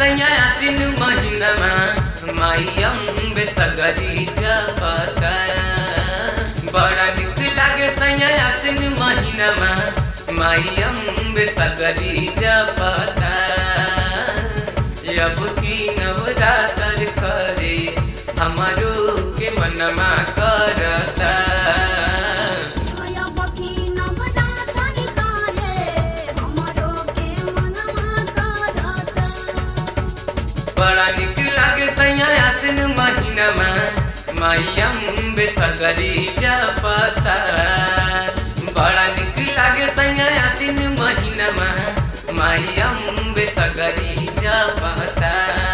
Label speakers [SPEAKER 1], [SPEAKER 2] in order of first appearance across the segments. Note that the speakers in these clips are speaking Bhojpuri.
[SPEAKER 1] सैया आसिन महीनामा माई अम्बे सगरी जपता। बड़ा निक लागे सैया आसिन महीनामा माई अम्बे सगरी जपता। अब की नवरात्र करे हमारो के मनमा करता। बड़ा निक लागे सैया आसिन महीनामा माई अम्बे सगरी जपता। बड़ा निक लागे सैया आसिन महीनामा माई अम्बे सगरी जपता।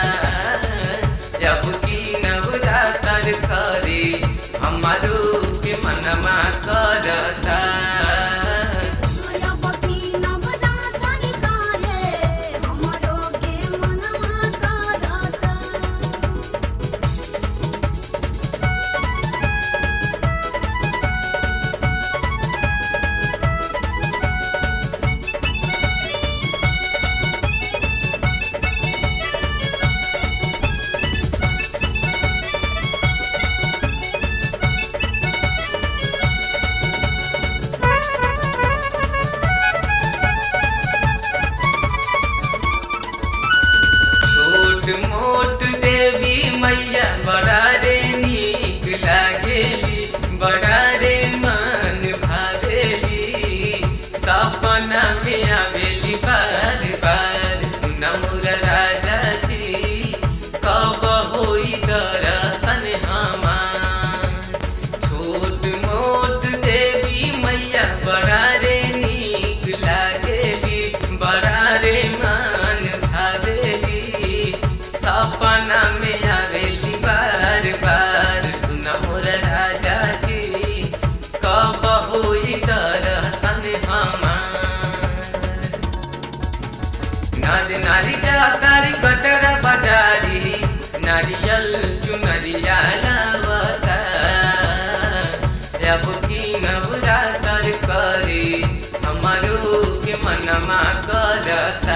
[SPEAKER 1] अब की नवरात्र करे हमारो के मनमा करता। मोट देवी मैया बड़ा रे नीक लागेली, बड़ा रे मन भावेली। सपना में आवेली बार बार नमुर राजा जी कब होई दर्शन हमार। छोट मोट देवी मैया बड़ा रे नीक लागेली, बड़ा रे मन भावेली। सपना में आवेली बार बार सुना मोर राजा जी कब होई दर्शन हमार। नाद नारी जातारी कटरा बाजारी नारियल चुनरिया लावता। अब की नवरात्र करे हमारो के मनमा करता।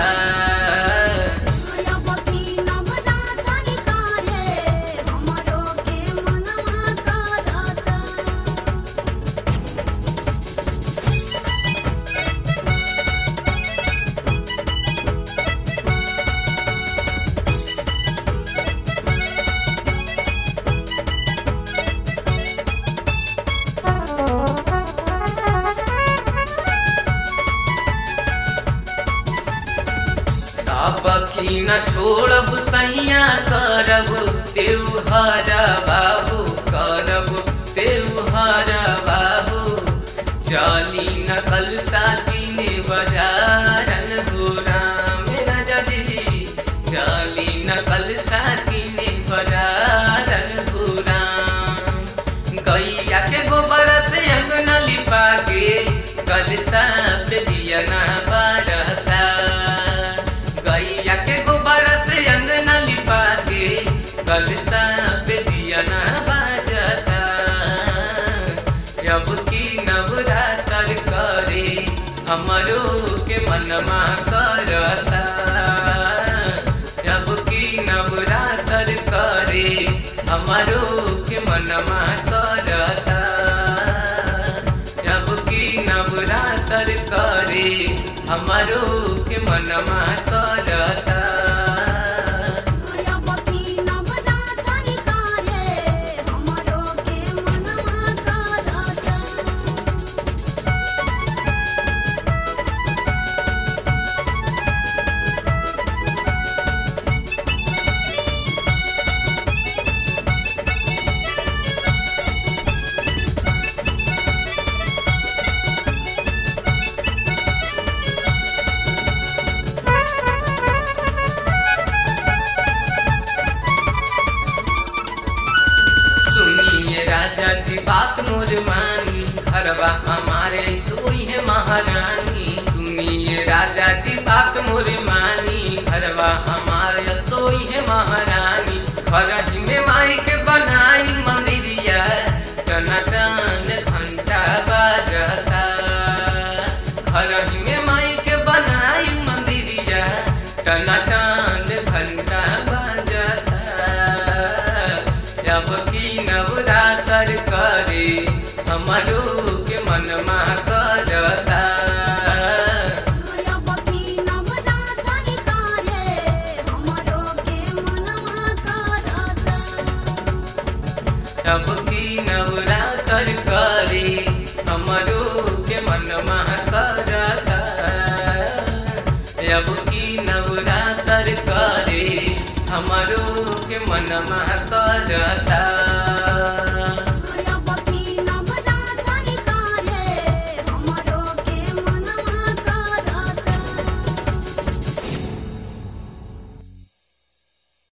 [SPEAKER 1] बकी न छोड़ब सैया करब त्योहार बाबू, करब त्योहार बाबू। चली न कल साथी ने बजारन गोरा मेरा जजी। चली न कल साथी ने बजारन गोरा। गैया के गोबर से अंगना लिपा के कल साथ दिया ना बारता। गैया के गोबर से अंगना लिपा के कल साथ दिया ना बाजता। अब की नवरात्र करे हमारो के मनमा करता। अब की नवरात्र करे हमारो के मनमा करता। अब की नवरात्र करे हमारो के मनमा करता। राजा जी बात मोर मानी घरवा हमारे सोई है महारानी। सुनिए राजा जी बात मोर मानी घरवा हमारे सोई है महारानी। घर ही में माई के बनाई मंदिरिया टनाटन घंटा बाजता। घर ही में माई के बनाई मंदिरिया टनाटन घंटा अब की नवरात्र करे हमरो के मन करता। अब की नवरात्र करे हमरो के मन करता।